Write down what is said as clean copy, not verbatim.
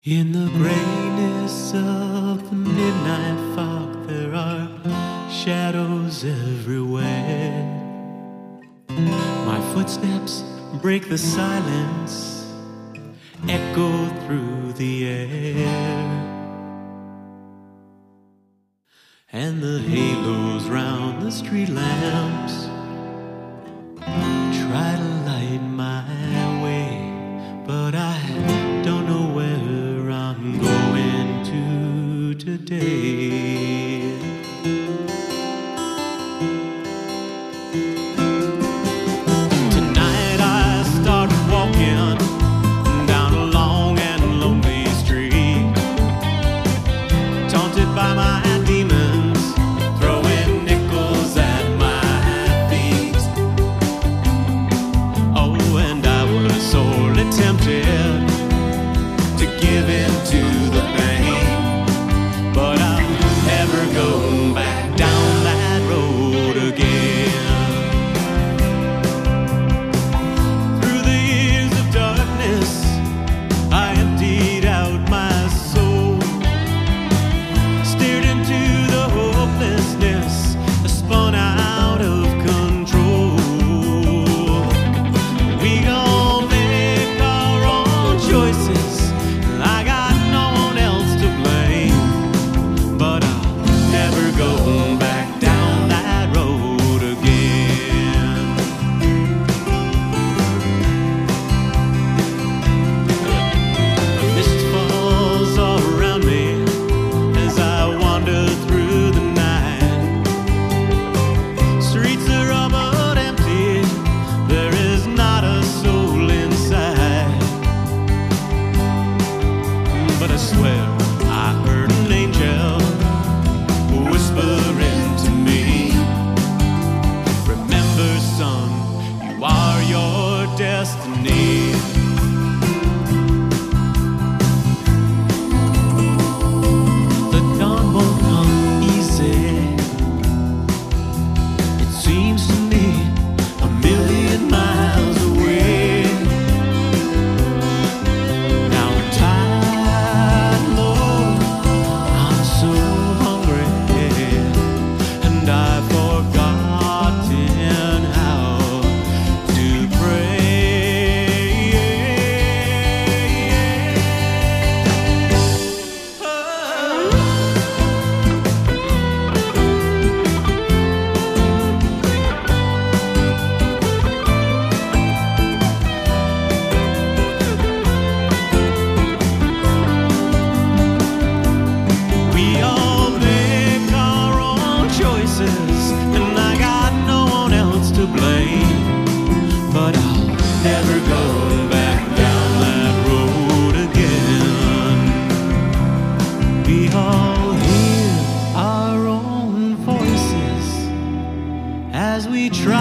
In the grayness of the midnight fog, there are shadows everywhere. My footsteps break the silence, echo through the air. And the halos round the street lamps try to light my way, but I don't know where I'm going to today. Tonight I start walking down a long and lonely street, taunted by my demons, throwing nickels at my feet. Oh, and I was sorely tempted to give in to the pain, but I'll never go back down that road again. Through the years of darkness, I emptied out my soul, stared into the hopelessness, spun out of control. We all make our own choices, I got no one else to blame, but I'll never go back down that road again. The mist falls all around me as I wander through the night. Streets are all but empty, there is not a soul inside. But I swear I heard an angel whispering to me, remember son, you are your destiny. The dawn won't come easy, it seems to me a million miles away. Now I'm tired, Lord, I'm so hungry, and I've forgotten how to pray. We all make our own choices, and I got no one else to blame, but I'll never go back down that road again. We all hear our own voices as we try